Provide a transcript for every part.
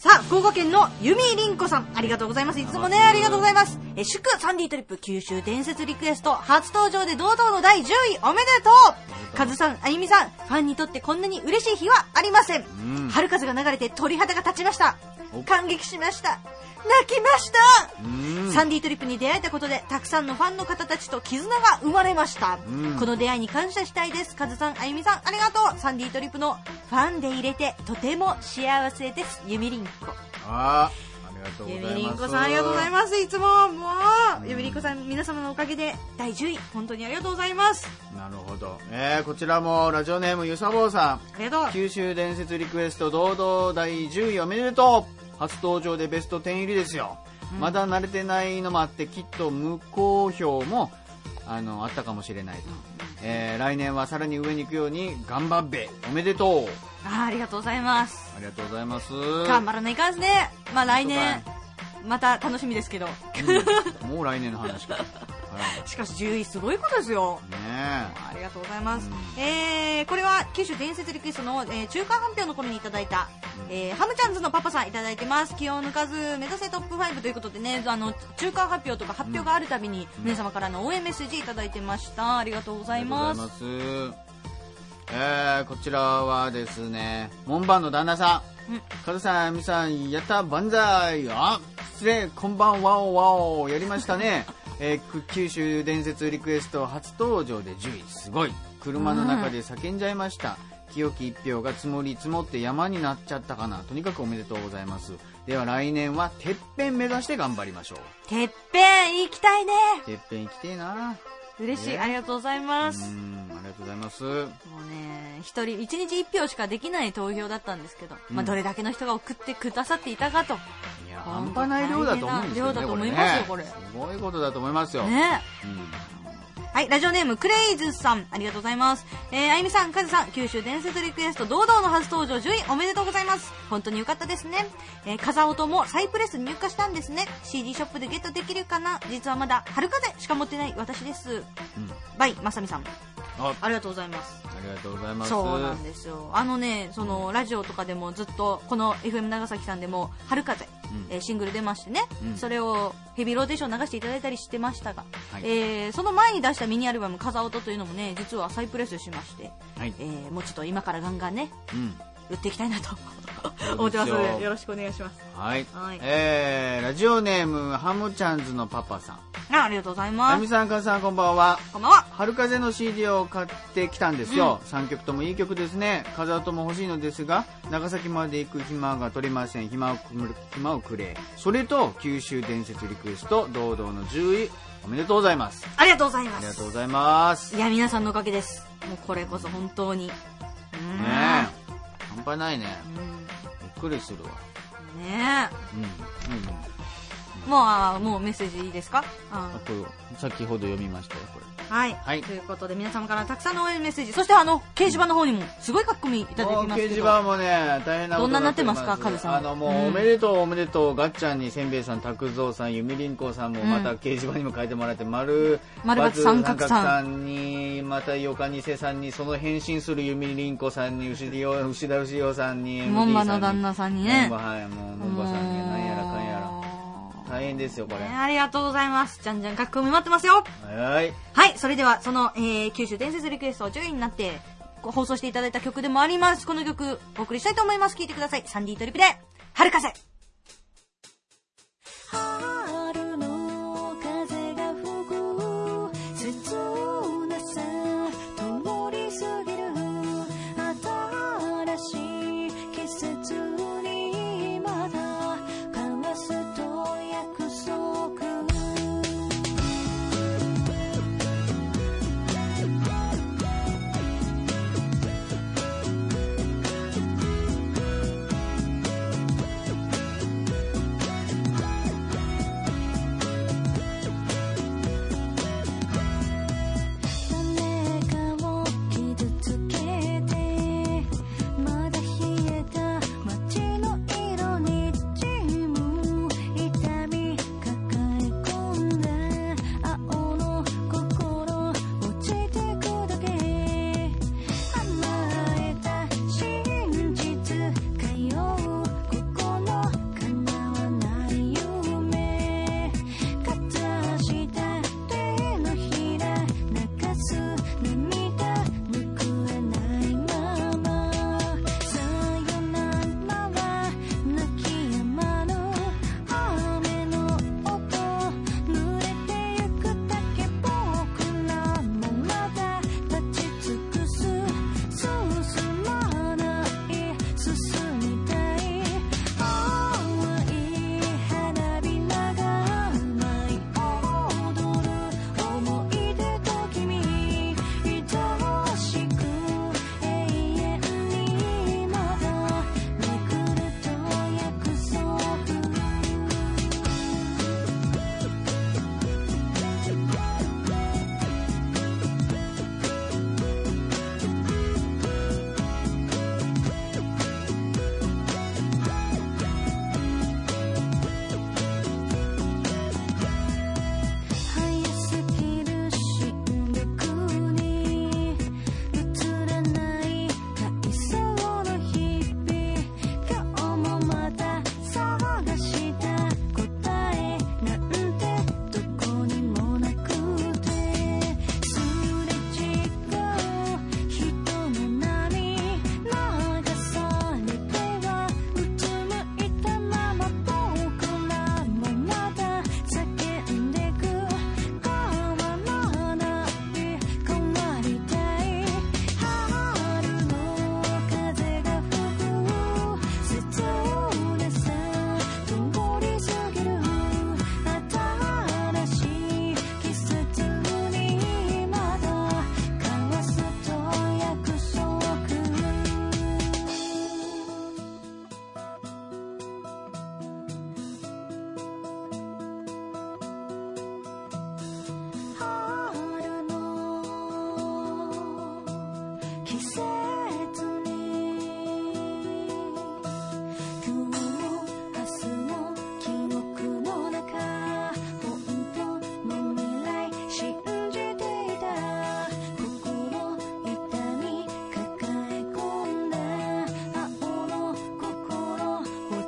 さあ、福岡県のゆみりんこさん、ありがとうございます。いつもね、ありがとうございます。祝サンディトリップ九州伝説リクエスト初登場で堂々の第10位おめでとう。カズさん、あゆみさん、ファンにとってこんなに嬉しい日はありません。春風が流れて鳥肌が立ちました。感激しました。泣きました。サンディトリップに出会えたことでたくさんのファンの方たちと絆が生まれました。この出会いに感謝したいです。カズさん、あゆみさん、ありがとう。サンディトリップのファンで入れてとても幸せです。ゆみりんこ。 ありがとうございます。 ゆみりんこさん、ありがとうございます。いつももうゆみりんこさん、皆様のおかげで第10位本当にありがとうございます。 なるほど。こちらもラジオネームゆさぼうさん、 ありがとう。 九州伝説リクエスト堂々第10位おめでとう。初登場でベスト10入りですよ。まだ慣れてないのもあってきっと無好評もあったかもしれないと、来年はさらに上に行くように頑張っべ。おめでとう。 ありがとうございます。 ありがとうございます。 頑張らないかんですね。まあ来年また楽しみですけど、 もう来年の話か。 しかし10位すごいことですよ。 ね、 ありがとうございます。これは九州伝説リクエストの、中間発表の頃にいただいた、ハムちゃんズのパパさんいただいてます。気を抜かず目指せトップ5ということでね、中間発表とか発表があるたびに皆様からの応援メッセージいただいてました。ありがとうございます。 こちらはですね、門番の旦那さん、カズさん、あみさん、やった万歳。失礼、こんばんわおわお、やりましたね。九州伝説リクエスト初登場で10位、すごい。車の中で叫んじゃいました。清き一票が積もり積もって山になっちゃったかな。とにかくおめでとうございます。では来年はてっぺん目指して頑張りましょう。 てっぺん行きたいね。 てっぺん行きてえな。 嬉しい、ありがとうございます。 ありがとうございます。 もうね、一日1票しかできない投票だったんですけど、どれだけの人が送ってくださっていたかと。 いや、半端ない量だと思うんですよね。 量だと思いますよ、これ。 すごいことだと思いますよ。 ね。はい、ラジオネームクレイズさん、ありがとうございます。あゆみさん、カズさん、九州伝説リクエスト堂々の初登場10位おめでとうございます。本当に良かったですね。風音もサイプレス入荷したんですね。CD ショップでゲットできるかな。実はまだ春風しか持ってない私です。バイまさみさん、ありがとうございます。 ありがとうございます。 そうなんですよ。そのラジオとかでもずっとこの FM 長崎さんでも春風、シングル出ましてね、それをヘビーローテーション流していただいたりしてましたが、その前に出したミニアルバム風音というのもね、実は再プレスしまして、もうちょっと今からガンガンね、売っていきたいなと思ってますので、よろしくお願いします。 はい、ラジオネームハムちゃんズのパパさん、 ありがとうございます。 あみさん、かずさん、こんばんは。 こんばんは。 春風の CD を買ってきたんですよ。3曲ともいい曲ですね。風音も欲しいのですが、長崎まで行く暇が取れません。暇をくれ。それと九州伝説リクエスト堂々の10位おめでとうございます。 ありがとうございます。 ありがとうございます。 いや、皆さんのおかげです。もうこれこそ本当に。 ねえ、半端ないね。びっくりするわ。 ねえ。もうメッセージいいですか？ 先ほど読みましたよ、これ。 はい。ということで皆様からたくさんの応援メッセージ、そして掲示板の方にもすごい書き込みいただいてますけど。 掲示板もね、大変なことになってます。 どんなになってますか、カズさん。 もうおめでとうおめでとう、ガッチャンにせんべいさん、拓蔵さん、ゆみりんこさんもまた掲示板にも書いてもらって、丸×三角さんに、またよかにせさんに、その返信するゆみりんこさんに、牛田牛代さんに、 モンバの旦那さんにね。 はい、もうモンバさんに、なんやらかんやら。大変ですよ、これ。 ありがとうございます。じゃんじゃん書き込み待ってますよ。 はい。 はい、それではその、九州伝説リクエスト10位になって放送していただいた曲でもあります。この曲お送りしたいと思います。聴いてください。サンディトリップで春風。春の風が吹く切なさ通り過ぎる新しい季節にまだ交わすと約束。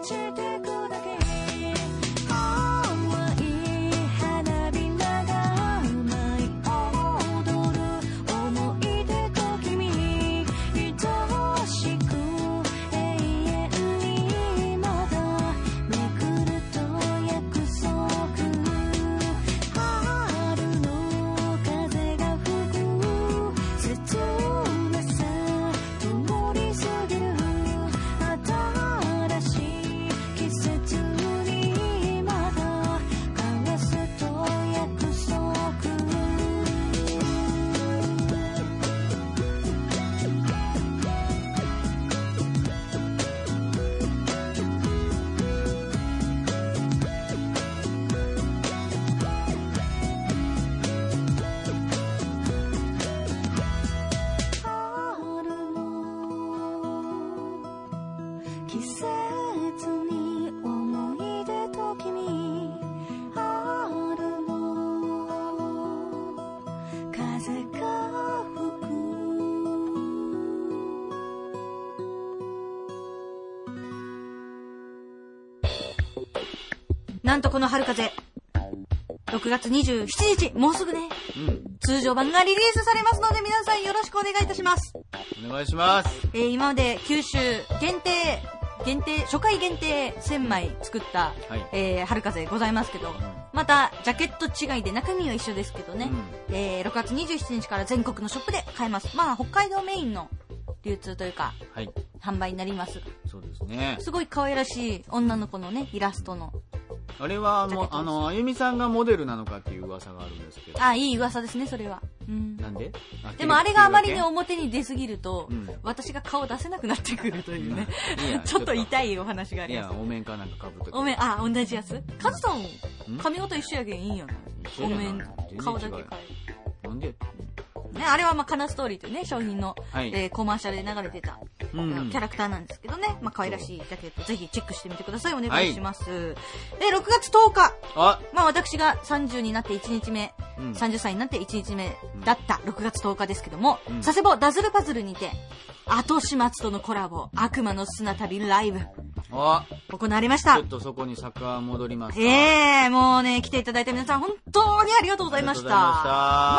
なんとこの春風、6月27日、もうすぐね、通常版がリリースされますので、皆さんよろしくお願いいたします。 お願いします。 今まで九州限定、初回限定1000枚作った、春風ございますけど、またジャケット違いで中身は一緒ですけどね、6月27日から全国のショップで買えます。まあ北海道メインの流通というか、販売になります。 そうですね。 すごい可愛らしい女の子のね、イラストの。 あれはもうあゆみさんがモデルなのかっていう噂があるんですけど。 いい噂ですね、それは。 なんで？ でもあれがあまりに表に出すぎると、私が顔出せなくなってくるというね、ちょっと痛いお話があります。 いや、お面かなんか被るとき。 お面、同じやつ？カズさん、髪型一緒やけんいいんやな。お面、顔だけ変える。 なんで？ ね、あれはカナストーリーというね、商品の、コマーシャルで流れてた、キャラクターなんですけどね、可愛らしいジャケット、ぜひチェックしてみてください。お願いします。で、6月10日。私が30になって1日目、30歳になって1日目だった6月10日ですけども、佐世保ダズルパズルにて、後始末とのコラボ、悪魔の砂旅ライブ。行われました。 ちょっとそこに坂戻ります。 もうね、来ていただいた皆さん本当にありがとうございました。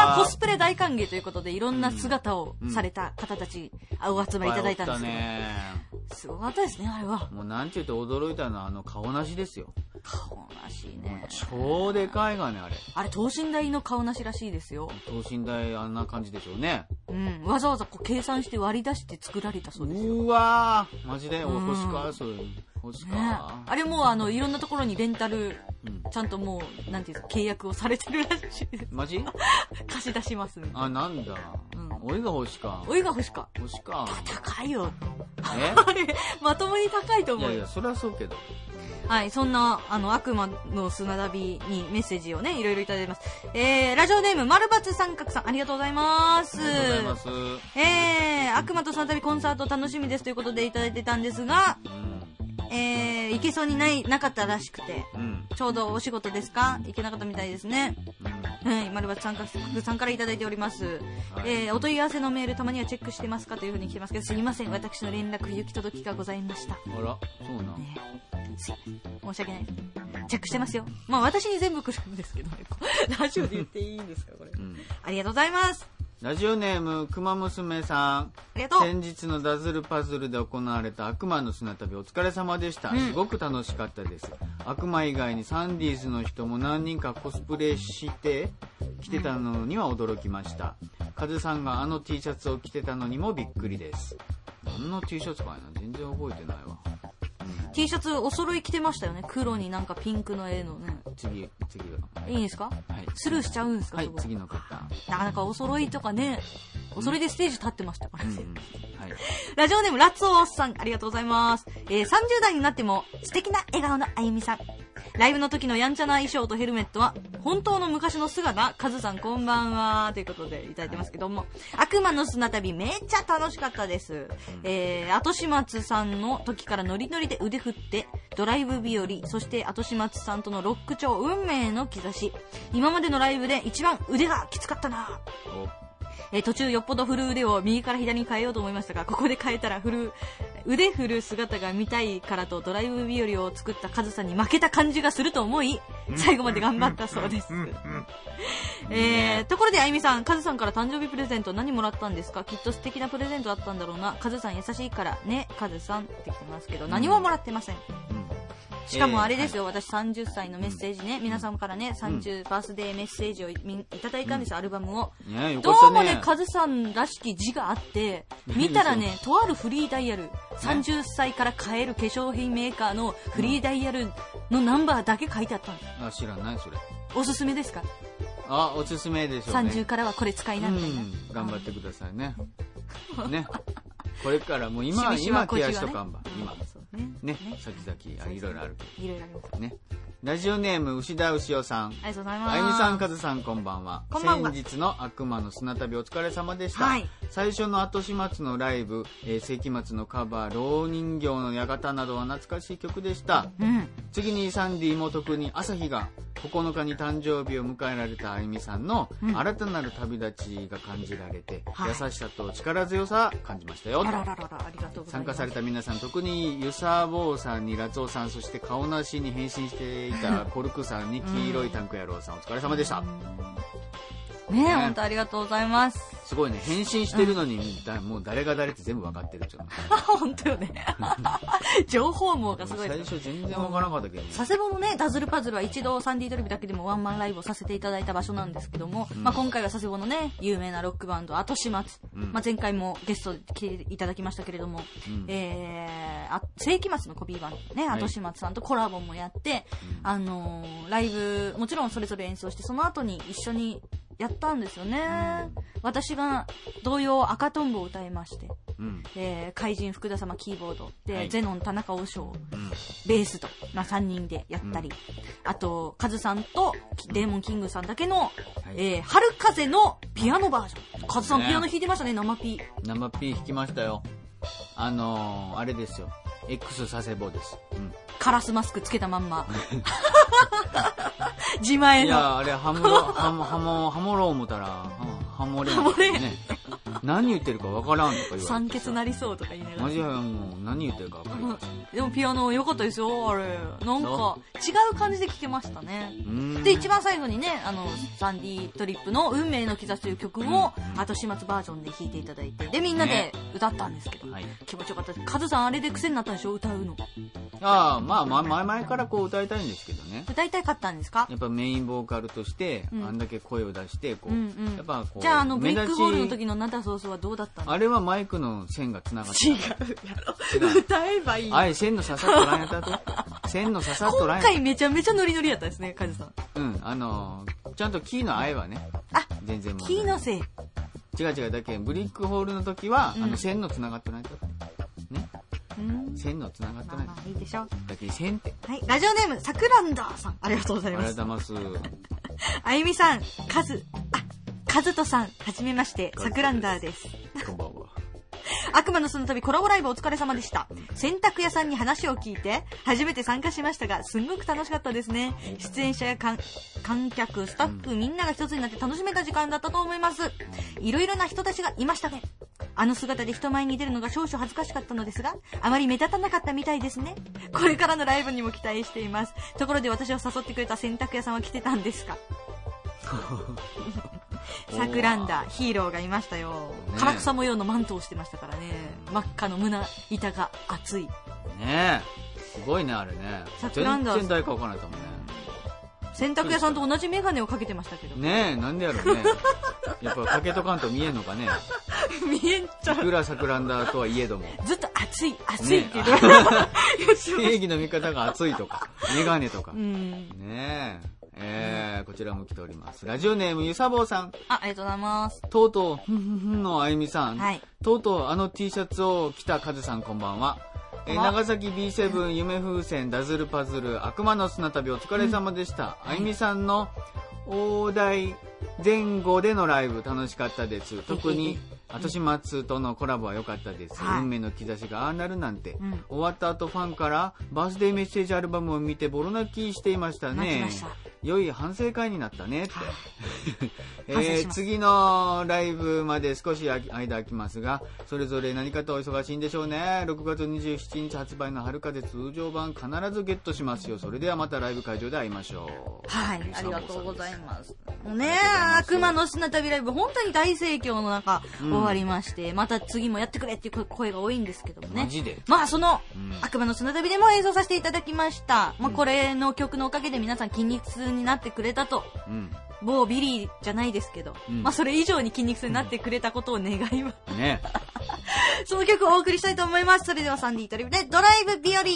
コスプレ大歓迎ということで、いろんな姿をされた方たち、お集まりいただいたんですけど、すごかったですね、あれは。 もうなんて言って驚いたのは顔なしですよ。 顔なしね。 超でかいがね、あれ。 あれ、等身大の顔なしらしいですよ。 等身大あんな感じでしょうね。 わざわざ計算して割り出して作られたそうですよ。 うわー、マジで欲しか、それ。欲しか。 あれもいろんなところにレンタル、ちゃんともう、なんていうか、契約をされてるらしいです。 マジ？ 貸し出しますみたいな。 なんだ。おいが欲しか。 おいが欲しか。 欲しか。 高いよ。あれ、まともに高いと思う。 いやいや、それはそうけど。 そんな、悪魔の砂旅にメッセージをね、いろいろいただいてます。ラジオネーム、丸×三角さん、ありがとうございます。 ありがとうございます。 悪魔と砂旅コンサート楽しみですということでいただいてたんですが、行けそうになかったらしくて、ちょうどお仕事ですか？行けなかったみたいですね。丸×三角さんからいただいております。お問い合わせのメールたまにはチェックしてますかというふうに来てますけど、すいません、私の連絡行き届きがございました。 あら、そうなの？ 申し訳ない。チェックしてますよ。私に全部来るんですけどね。ラジオで言っていいんですか、これ。ありがとうございます。 ラジオネームくま娘さん、 ありがとう。 先日のダズルパズルで行われた悪魔の砂旅お疲れ様でした。すごく楽しかったです。悪魔以外にサンディーズの人も何人かコスプレして着てたのには驚きました。カズさんがT シャツを着てたのにもびっくりです。何の T シャツかいな、全然覚えてないわ。 T シャツお揃い着てましたよね。黒になんかピンクの絵のね。 次がいいんですか？スルーしちゃうんですか？ 次の方。 なかなかお揃いとかね、お揃いでステージ立ってましたからね。ラジオネームラッツオーさん、ありがとうございます。30代になっても素敵な笑顔のあゆみさん。ライブの時のやんちゃな衣装とヘルメットは本当の昔の姿。カズさんこんばんはということでいただいてますけども、悪魔の砂旅めっちゃ楽しかったです。後始末さんの時からノリノリで腕振ってドライブ日和、そして後始末さんとのロック調運命の兆し。今までのライブで一番腕がきつかったな。途中よっぽど振る腕を右から左に変えようと思いましたが、ここで変えたら振る腕振る姿が見たいからとドライブ日和を作ったカズさんに負けた感じがすると思い、最後まで頑張ったそうです。ところであゆみさん、カズさんから誕生日プレゼント何もらったんですか？きっと素敵なプレゼントだったんだろうな。カズさん優しいからね、カズさんって来てますけど、何ももらってません。しかもあれですよ、私30歳のメッセージね、皆さんからね、30バースデーメッセージをいただいたんです、アルバムを。どうもね、カズさんらしき字があって、見たらね、とあるフリーダイヤル、30歳から買える化粧品メーカーのフリーダイヤルのナンバーだけ書いてあったんです。 あ、知らない、それ。 おすすめですか？ あ、おすすめでしょうね。 30からはこれ使いなみたいな。 頑張ってくださいね。ね。これからもう今ケアしとかんば。今。ね、先々、いろいろあるけど。いろいろありますね。ラジオネーム、牛田牛尾さん。 ありがとうございます。 あゆみさん、かずさん、こんばんは。こんばんは。先日の悪魔の砂旅お疲れ様でした。はい。最初の後始末のライブ、世紀末のカバー、老人形の館などは懐かしい曲でした。うん。次にサンディも特に朝日が9日に誕生日を迎えられたあゆみさんの新たなる旅立ちが感じられて、優しさと力強さ感じましたよ。 ありがとうございます。 参加された皆さん、特にゆさぼうさんにラツオさん、そして顔なしに変身していたコルクさんに黄色いタンク野郎さん、お疲れ様でした。 ねえ、本当ありがとうございます。 すごいね、変身してるのに、もう誰が誰って全部分かってるっちゃう本当よね。情報網がすごい。 最初全然分からなかったけどね。 佐世保のね、ダズルパズルは一度サンディドリブだけでもワンマンライブをさせていただいた場所なんですけども、まあ今回は佐世保のね、有名なロックバンド、後始末。まあ前回もゲストで来ていただきましたけれども、世紀末のコピーバンドね、後始末さんとコラボもやって、ライブ、もちろんそれぞれ演奏して、その後に一緒にやったんですよね。私が童謡赤とんぼを歌いまして、怪人福田様キーボードで、ゼノン田中王将、ベースと、まあ、3人でやったり、あとカズさんとデーモンキングさんだけの、春風のピアノバージョン。カズさんピアノ弾いてましたね、生ピ弾きましたよ。あれですよ、X 佐世保です。 カラスマスクつけたまんま。自前の。 いや、あれ、ハモろう思ったら、ハモれんね。何言ってるかわからんとか言われて。 酸欠なりそうとか言いながら。 マジはもう何言ってるかわかりません。 でもピアノ良かったですよ、あれ。なんか、違う感じで聴けましたね。で、一番最後にね、サンディトリップの運命の兆しという曲を、後始末バージョンで弾いていただいて、で、みんなで歌ったんですけど、気持ちよかったです。カズさん、あれで癖になったでしょ、歌うの。 まあ、前からこう歌いたいんですけどね。 歌いたかったんですか？ やっぱメインボーカルとして、あんだけ声を出して、こう、やっぱこう。 じゃあ、ブリックホールの時のナタソースはどうだったの？ あれはマイクの線が繋がって違うやろ。歌えばいい。 線の刺さっとらんやったと。線の刺さっとらんやった。 今回めちゃめちゃノリノリやったですね、カズさん。 ちゃんとキーの合えばね。全然もう。 キーのせい。 違う、だけブリックホールの時は、線の繋がってないと。ね。線の繋がってない。 まあいいでしょう。 だけ線って。 はい。ラジオネーム、さくらんだーさん。ありがとうございます。 ありがとうございます。 あゆみさん、カズトさん、はじめまして、さくらんだーです。 こんばんは。 悪魔のその旅コラボライブお疲れ様でした。洗濯屋さんに話を聞いて初めて参加しましたが、すんごく楽しかったですね。出演者や観客、スタッフみんなが一つになって楽しめた時間だったと思います。いろいろな人たちがいましたね。あの姿で人前に出るのが少々恥ずかしかったのですが、あまり目立たなかったみたいですね。これからのライブにも期待しています。ところで私を誘ってくれた洗濯屋さんは来てたんですか？サクランダヒーローがいましたよ。唐草模様のマントをしてましたからね。真っ赤の胸板が熱いねえ。すごいね、あれね。サクランダ全然誰か分からないと思うね。 洗濯屋さんと同じメガネをかけてましたけどね。なんでやろうね。やっぱかけとかんと見えんのかね。 見えんちゃう。 いくらサクランダとはいえどもずっと熱いって言うと、 正義の味方が熱いとかメガネとかねえ。こちらも来ております。ラジオネームゆさぼうさん。 ありがとうございます。 とうとうのあゆみさん、とうとうT シャツを着たカズさん、こんばんは。長崎 B7 夢風船ダズルパズル悪魔の砂旅お疲れ様でした。あゆみさんの大台前後でのライブ楽しかったです。特に後始末とのコラボは良かったです、運命の兆しがああなるなんて、終わった後ファンからバースデーメッセージアルバムを見てボロ泣きしていましたね。良い反省会になったねって、次のライブまで少し間空きますが、それぞれ何かとお忙しいんでしょうね。6月27日発売の春風通常版必ずゲットしますよ。それではまたライブ会場で会いましょう。 はい、ありがとうございます。もうね、悪魔の砂旅ライブ本当に大盛況の中、終わりまして、また次もやってくれっていう声が多いんですけどもね。 マジでまあその、悪魔の砂旅でも演奏させていただきました。まあこれの曲のおかげで皆さん筋肉痛になってくれたと。某ビリーじゃないですけど、まあそれ以上に筋肉痛になってくれたことを願います。 ね。 その曲をお送りしたいと思います。それではサンディトリブでドライブ日和。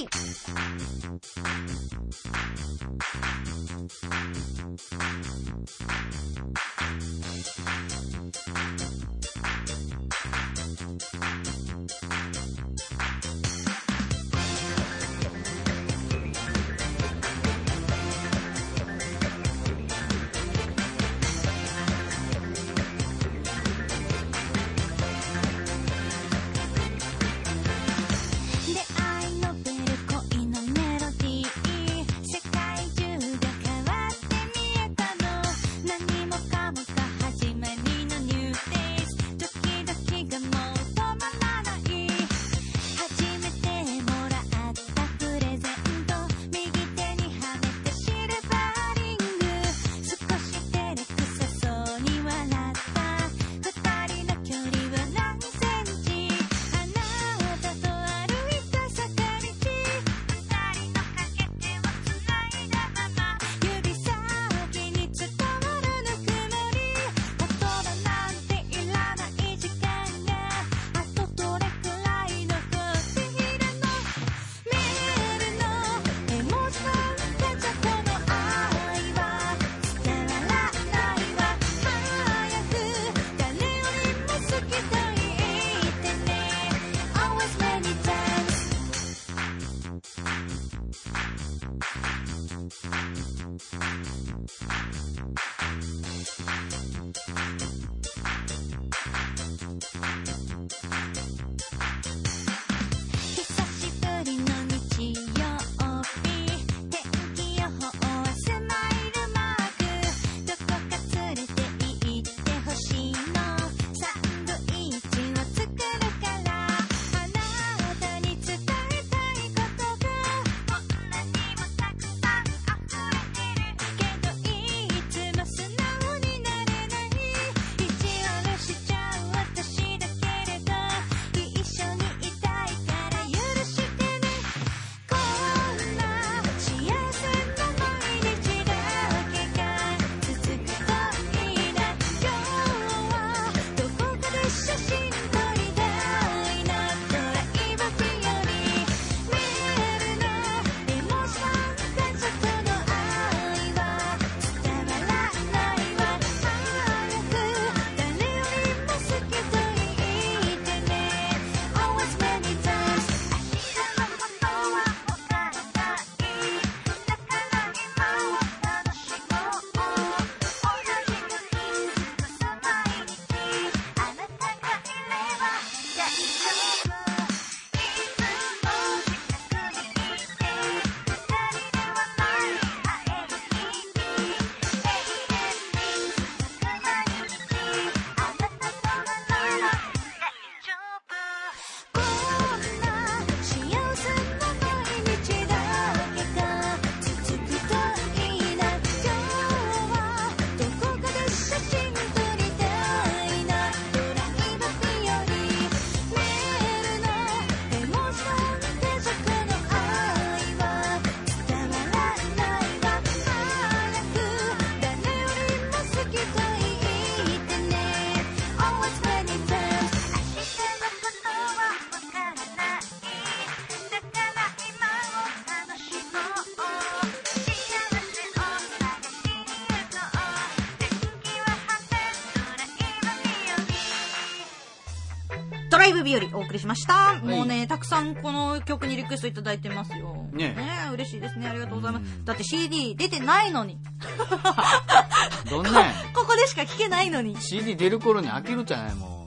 ドライブ日和お送りしました、はい、もうねたくさんこの曲にリクエストいただいてますよ ね嬉しいですね、ありがとうございます。だって CD 出てないのにどんなここでしか聴けないのに CD 出る頃に飽きるじゃないも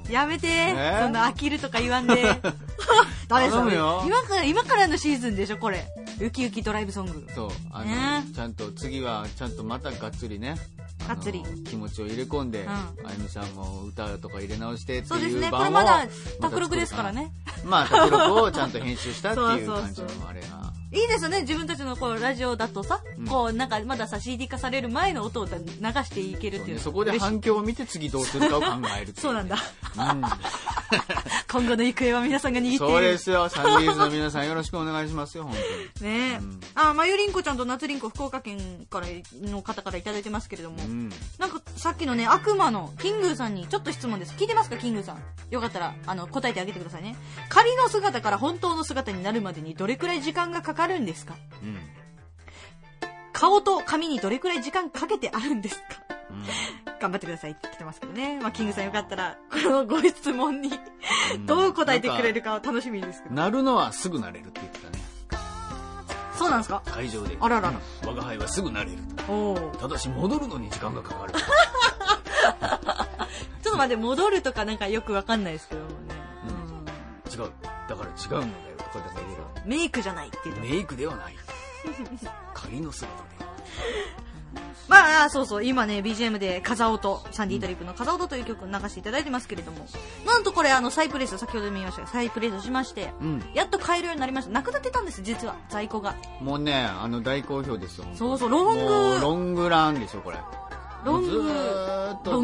やめて、そんな飽きるとか言わんで。ダメですよ。今からのシーズンでしょ、これ。ウキウキドライブソング。 そう。ちゃんと次は、ちゃんとまたがっつりね。 がっつり。 気持ちを入れ込んで、あゆみさんも歌とか入れ直してっていうそうですね。 版をこれまだ、卓録ですからね。 まあ、卓録をちゃんと編集したっていう感じのあれが。 いいですよね、自分たちのこうラジオだとさ、こうなんかまださ CD 化される前の音を流していけるっていう。 そこで反響を見て次どうするかを考える。 そうなんだ。今後の行方は皆さんが握っている。 そうですよ。サンディーズの皆さんよろしくお願いしますよ、本当に。 ねえ。まゆりんこちゃんとなつりんこ福岡県からの方からいただいてますけれども、なんかさっきのね、悪魔のキングーさんにちょっと質問です。聞いてますか、キングーさん。よかったら答えてあげてくださいね。仮の姿から本当の姿になるまでにどれくらい時間がかかるんですか？顔と髪にどれくらい時間かけてあるんですか？頑張ってくださいって来てますけどね。キングさんよかったらこのご質問にどう答えてくれるか楽しみですけど。 なるのはすぐなれるって言ってたね。 そうなんですか？ 会場で。 あらら。 我が輩はすぐなれると。ただし戻るのに時間がかかる。 ちょっと待って、戻るとかなんかよくわかんないですけどもね。 違う。だから違うんだよ。とかメイクじゃないっていう。 メイクではない。仮の姿で。 そうそう、今ね BGM で風音、サンディートリップの風音という曲を流していただいてますけれども、なんとこれサイプレス、先ほど見ましたがサイプレスしまして、やっと買えるようになりました。なくなってたんです、実は在庫が。もうね、大好評ですよ。 そうそう、ロングランでしょこれ。ずーっと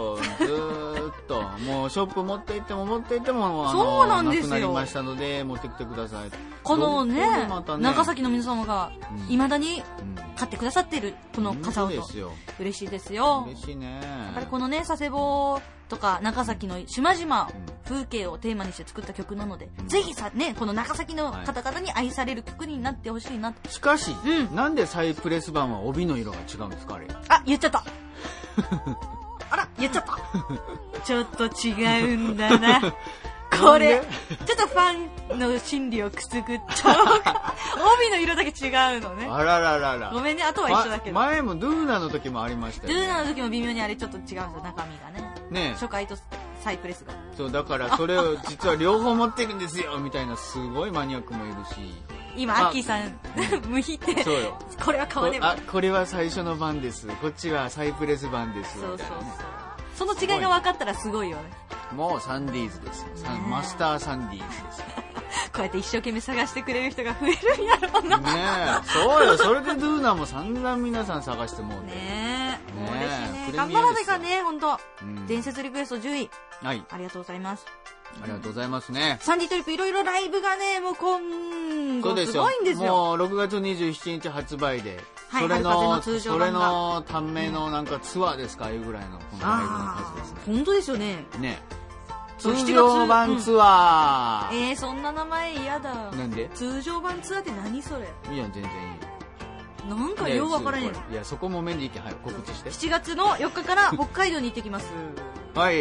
もうショップ持って行ってもそうなんですよ。 なくなりましたので持ってきてください。 このね、長崎の皆様が未だに買ってくださっているこの傘音、嬉しいですよ。 嬉しいね。 やっぱりこのね、佐世保とか長崎の島々風景をテーマにして作った曲なので、ぜひさね、この長崎の方々に愛される曲になってほしいなと。 しかし、なんでサイプレス版は帯の色が違うんですか、あれ。 言っちゃったあら、言っちゃったちょっと違うんだなこれちょっとファンの心理をくすぐっちゃう帯の色だけ違うのね。 あらららら。 ごめんね、あとは一緒だけど。 前もドゥーナの時もありましたよね。 ドゥーナの時も微妙にあれちょっと違うんですよ、中身がね。初回とサイプレスが。 そうだからそれを実は両方持ってるんですよみたいなすごいマニアックもいるし。 今アッキーさんむひってそうよ。 これは買わねば。 これは最初の版です。こっちはサイプレス版です。 そう。その違いが分かったらすごいよね。 もうサンディーズですよ。マスターサンディーズですよ。 こうやって一生懸命探してくれる人が増えるんやろうな。 ねえ、そうよ。それでドゥーナも散々皆さん探してもうて。 ねえ、もう嬉しいね。頑張らないかね、本当。伝説リクエスト10位。 はい。 ありがとうございます。 ありがとうございますね。 サンディートリップいろいろライブがね、もう今後すごいんですよ。 もう6月27日発売で、それの短命のなんかツアーですかいうぐらいのこのライブの数ですね。 本当ですよね。 ね。通常版ツアー。そんな名前嫌だ。 なんで？ 通常版ツアーって何それ？ いや、全然いいよ。 なんかようわからんねん。 いや、そこも目にいけ、はい、告知して。 7月の4日から北海道に行ってきます。 はい。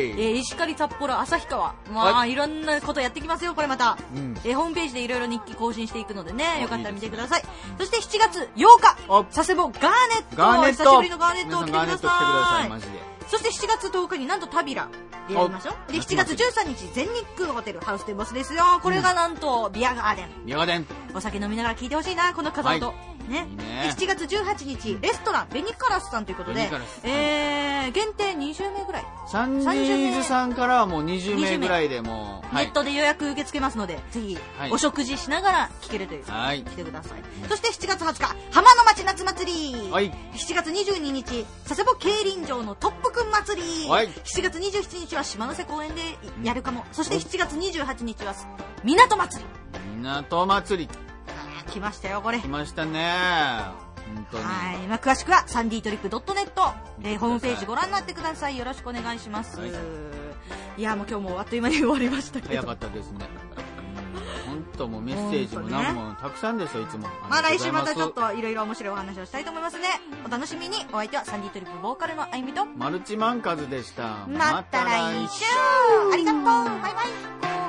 石狩、札幌、旭川。いろんなことやってきますよ、これまた。ホームページでいろいろ日記更新していくのでね、よかったら見てください。そして7月8日、佐世保ガーネット。久しぶりのガーネットを来てください。そして7月10日になんとタビラでやりましょう。で、7月13日、全日空ホテルハウステンボスですよ。これがなんと、ビアガーデン。お酒飲みながら聴いてほしいな、この風音。ね。7月18日、レストラン、ベニカラスさんということで、限定20名ぐらい。 サンディーズさんからはもう20名ぐらいでもう、ネットで予約受け付けますので、ぜひ、お食事しながら聴けるという。来てください。そして7月20日、浜の町夏祭り。7月22日、佐世保競輪場のトップくん祭り。7月27日は島瀬公園でやるかも。そして7月28日は、港祭り。 港祭り。 来ましたよ、これ。 来ましたね。本当に。 はい。詳しくは、サンディートリップ .net、ホームページご覧になってください。よろしくお願いします。いや、もう今日もあっという間に終わりましたけど。 早かったですね。本当もうメッセージも何もたくさんですよ、いつも。 来週またちょっといろいろ面白いお話をしたいと思いますね。お楽しみに。お相手はサンディートリップボーカルのあゆみと、 マルチマンカズでした。 また来週。ありがとう。バイバイ。